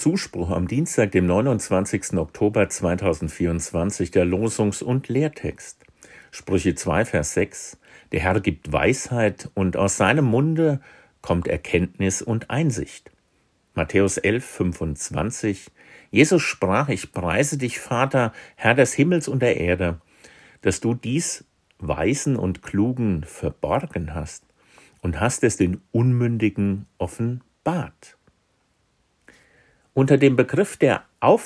Zuspruch am Dienstag, dem 29. Oktober 2024, der Losungs- und Lehrtext. Sprüche 2, Vers 6. Der Herr gibt Weisheit und aus seinem Munde kommt Erkenntnis und Einsicht. Matthäus 11, 25. Jesus sprach, ich preise dich, Vater, Herr des Himmels und der Erde, dass du dies Weisen und Klugen verborgen hast und hast es den Unmündigen offenbart. Unter dem Begriff der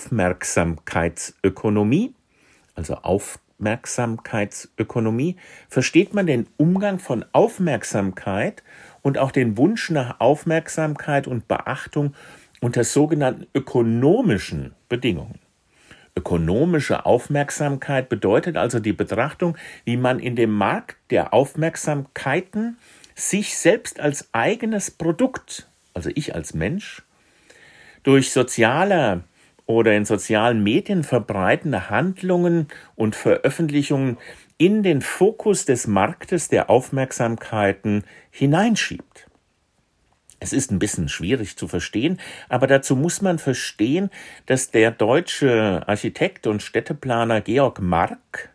Aufmerksamkeitsökonomie, also Aufmerksamkeitsökonomie, versteht man den Umgang von Aufmerksamkeit und auch den Wunsch nach Aufmerksamkeit und Beachtung unter sogenannten ökonomischen Bedingungen. Ökonomische Aufmerksamkeit bedeutet also die Betrachtung, wie man in dem Markt der Aufmerksamkeiten sich selbst als eigenes Produkt, also ich als Mensch, durch soziale oder in sozialen Medien verbreitende Handlungen und Veröffentlichungen in den Fokus des Marktes der Aufmerksamkeiten hineinschiebt. Es ist ein bisschen schwierig zu verstehen, aber dazu muss man verstehen, dass der deutsche Architekt und Städteplaner Georg Mark,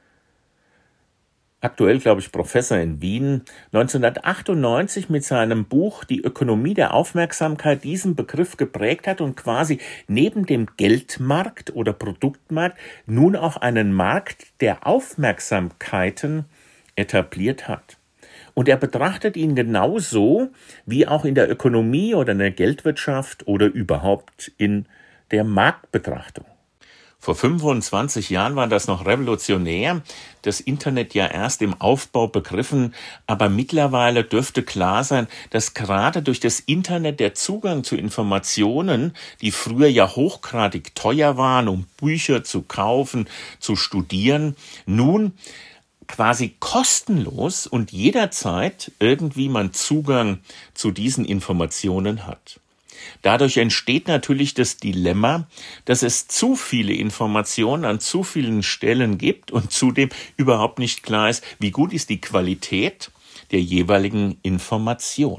aktuell, glaube ich, Professor in Wien, 1998 mit seinem Buch Die Ökonomie der Aufmerksamkeit diesen Begriff geprägt hat und quasi neben dem Geldmarkt oder Produktmarkt nun auch einen Markt der Aufmerksamkeiten etabliert hat. Und er betrachtet ihn genauso wie auch in der Ökonomie oder in der Geldwirtschaft oder überhaupt in der Marktbetrachtung. Vor 25 Jahren war das noch revolutionär, das Internet ja erst im Aufbau begriffen, aber mittlerweile dürfte klar sein, dass gerade durch das Internet der Zugang zu Informationen, die früher ja hochgradig teuer waren, um Bücher zu kaufen, zu studieren, nun quasi kostenlos und jederzeit irgendwie man Zugang zu diesen Informationen hat. Dadurch entsteht natürlich das Dilemma, dass es zu viele Informationen an zu vielen Stellen gibt und zudem überhaupt nicht klar ist, wie gut ist die Qualität der jeweiligen Information.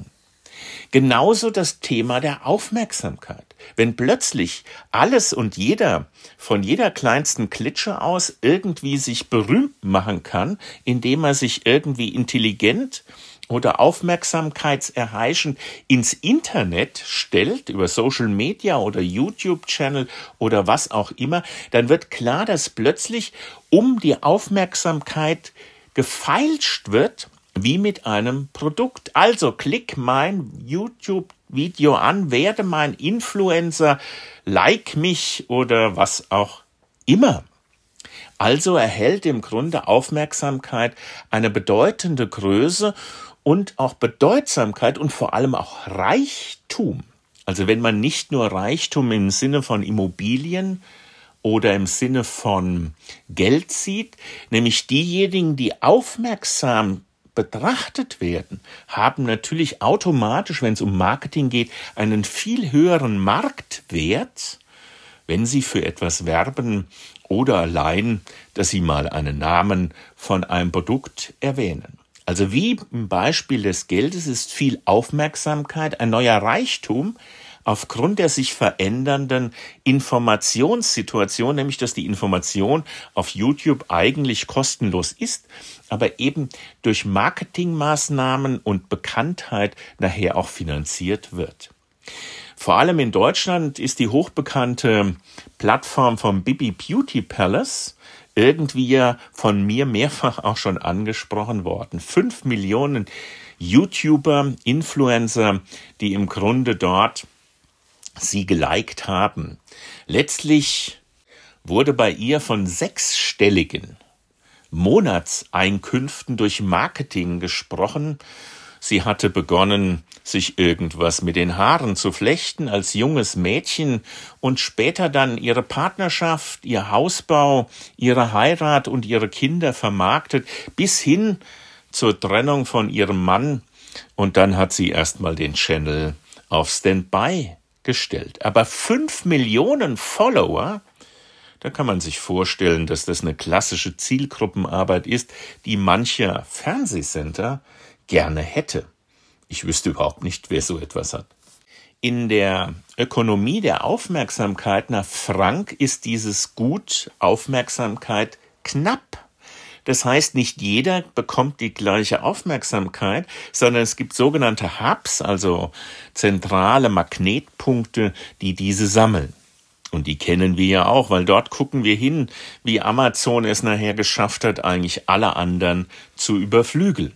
Genauso das Thema der Aufmerksamkeit. Wenn plötzlich alles und jeder von jeder kleinsten Klitsche aus irgendwie sich berühmt machen kann, indem er sich irgendwie intelligent oder aufmerksamkeitserheischend ins Internet stellt, über Social Media oder YouTube-Channel oder was auch immer, dann wird klar, dass plötzlich um die Aufmerksamkeit gefeilscht wird, wie mit einem Produkt. Also klick mein YouTube-Video an, werde mein Influencer, like mich oder was auch immer. Also erhält im Grunde Aufmerksamkeit eine bedeutende Größe und auch Bedeutsamkeit und vor allem auch Reichtum. Also wenn man nicht nur Reichtum im Sinne von Immobilien oder im Sinne von Geld sieht, nämlich diejenigen, die aufmerksam betrachtet werden, haben natürlich automatisch, wenn es um Marketing geht, einen viel höheren Marktwert, wenn sie für etwas werben oder allein, dass sie mal einen Namen von einem Produkt erwähnen. Also wie im Beispiel des Geldes ist viel Aufmerksamkeit ein neuer Reichtum aufgrund der sich verändernden Informationssituation, nämlich dass die Information auf YouTube eigentlich kostenlos ist, aber eben durch Marketingmaßnahmen und Bekanntheit nachher auch finanziert wird. Vor allem in Deutschland ist die hochbekannte Plattform vom Bibi Beauty Palace irgendwie ja von mir mehrfach auch schon angesprochen worden. 5 Millionen YouTuber, Influencer, die im Grunde dort sie geliked haben. Letztlich wurde bei ihr von 6-stelligen Monatseinkünften durch Marketing gesprochen. Sie hatte begonnen, sich irgendwas mit den Haaren zu flechten als junges Mädchen und später dann ihre Partnerschaft, ihr Hausbau, ihre Heirat und ihre Kinder vermarktet, bis hin zur Trennung von ihrem Mann. Und dann hat sie erstmal den Channel auf Standby gestellt. Aber 5 Millionen Follower, da kann man sich vorstellen, dass das eine klassische Zielgruppenarbeit ist, die mancher Fernsehsender gerne hätte. Ich wüsste überhaupt nicht, wer so etwas hat. In der Ökonomie der Aufmerksamkeit nach Frank ist dieses Gut Aufmerksamkeit knapp. Das heißt, nicht jeder bekommt die gleiche Aufmerksamkeit, sondern es gibt sogenannte Hubs, also zentrale Magnetpunkte, die diese sammeln. Und die kennen wir ja auch, weil dort gucken wir hin, wie Amazon es nachher geschafft hat, eigentlich alle anderen zu überflügeln.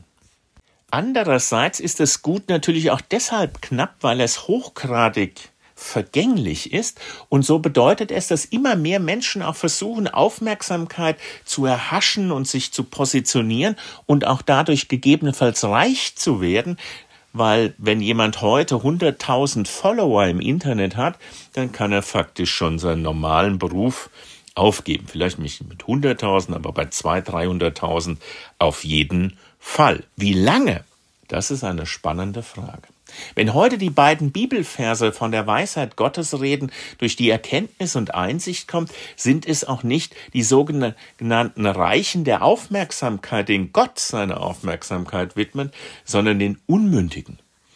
Andererseits ist das Gut natürlich auch deshalb knapp, weil es hochgradig vergänglich ist, und so bedeutet es, dass immer mehr Menschen auch versuchen, Aufmerksamkeit zu erhaschen und sich zu positionieren und auch dadurch gegebenenfalls reich zu werden, weil wenn jemand heute 100.000 Follower im Internet hat, dann kann er faktisch schon seinen normalen Beruf aufgeben. Vielleicht nicht mit 100.000, aber bei 200.000, 300.000 auf jeden Fall. Wie lange? Das ist eine spannende Frage. Wenn heute die beiden Bibelverse von der Weisheit Gottes reden, durch die Erkenntnis und Einsicht kommt, sind es auch nicht die sogenannten Reichen der Aufmerksamkeit, denen Gott seine Aufmerksamkeit widmet, sondern den Unmündigen.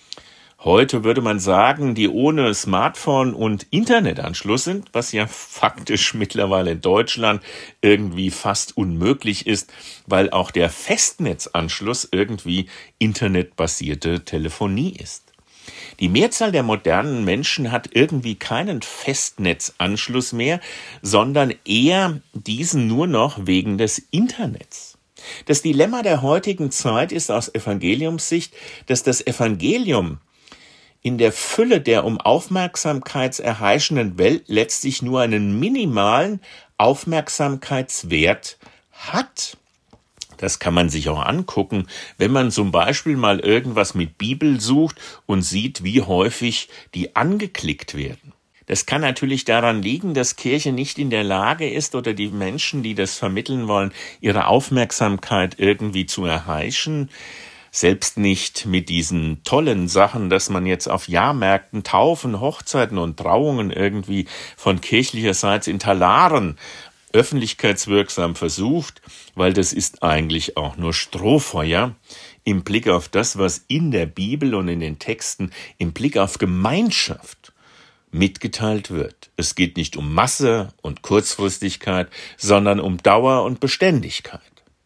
Heute würde man sagen, die ohne Smartphone und Internetanschluss sind, was ja faktisch mittlerweile in Deutschland irgendwie fast unmöglich ist, weil auch der Festnetzanschluss irgendwie internetbasierte Telefonie ist. Die Mehrzahl der modernen Menschen hat irgendwie keinen Festnetzanschluss mehr, sondern eher diesen nur noch wegen des Internets. Das Dilemma der heutigen Zeit ist aus Evangeliumssicht, dass das Evangelium in der Fülle der um Aufmerksamkeit erheischenden Welt letztlich nur einen minimalen Aufmerksamkeitswert hat. Das kann man sich auch angucken, wenn man zum Beispiel mal irgendwas mit Bibel sucht und sieht, wie häufig die angeklickt werden. Das kann natürlich daran liegen, dass Kirche nicht in der Lage ist oder die Menschen, die das vermitteln wollen, ihre Aufmerksamkeit irgendwie zu erheischen. Selbst nicht mit diesen tollen Sachen, dass man jetzt auf Jahrmärkten, Taufen, Hochzeiten und Trauungen irgendwie von kirchlicherseits in Talaren öffentlichkeitswirksam versucht, weil das ist eigentlich auch nur Strohfeuer im Blick auf das, was in der Bibel und in den Texten im Blick auf Gemeinschaft mitgeteilt wird. Es geht nicht um Masse und Kurzfristigkeit, sondern um Dauer und Beständigkeit.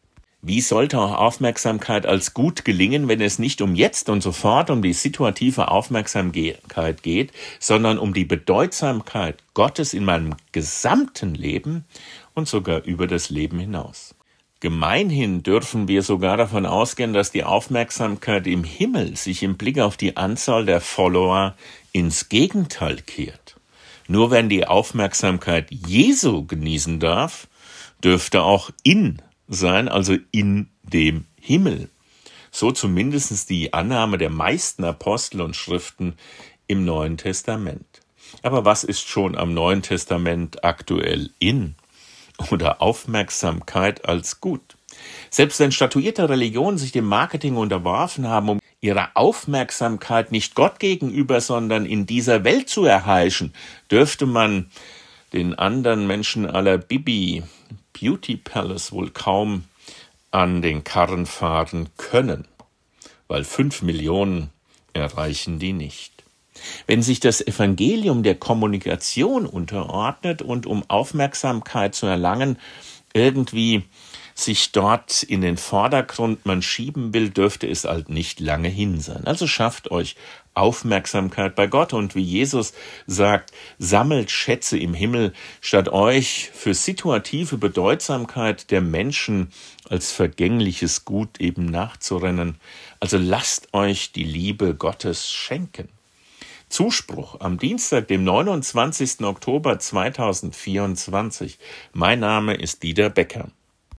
Wie sollte auch Aufmerksamkeit als Gut gelingen, wenn es nicht um jetzt und sofort um die situative Aufmerksamkeit geht, sondern um die Bedeutsamkeit Gottes in meinem gesamten Leben und sogar über das Leben hinaus? Gemeinhin dürfen wir sogar davon ausgehen, dass die Aufmerksamkeit im Himmel sich im Blick auf die Anzahl der Follower ins Gegenteil kehrt. Nur wenn die Aufmerksamkeit Jesu genießen darf, dürfte auch sein, also in dem Himmel. So zumindest die Annahme der meisten Apostel und Schriften im Neuen Testament. Aber was ist schon am Neuen Testament aktuell in? Oder Aufmerksamkeit als Gut? Selbst wenn statuierte Religionen sich dem Marketing unterworfen haben, um ihre Aufmerksamkeit nicht Gott gegenüber, sondern in dieser Welt zu erheischen, dürfte man den anderen Menschen aller Beauty Palace wohl kaum an den Karren fahren können, weil 5 Millionen erreichen die nicht. Wenn sich das Evangelium der Kommunikation unterordnet und um Aufmerksamkeit zu erlangen, irgendwie sich dort in den Vordergrund man schieben will, dürfte es halt nicht lange hin sein. Also schafft euch Aufmerksamkeit bei Gott und wie Jesus sagt, sammelt Schätze im Himmel, statt euch für situative Bedeutsamkeit der Menschen als vergängliches Gut eben nachzurennen. Also lasst euch die Liebe Gottes schenken. Zuspruch am Dienstag, dem 29. Oktober 2024. Mein Name ist Dieter Becker.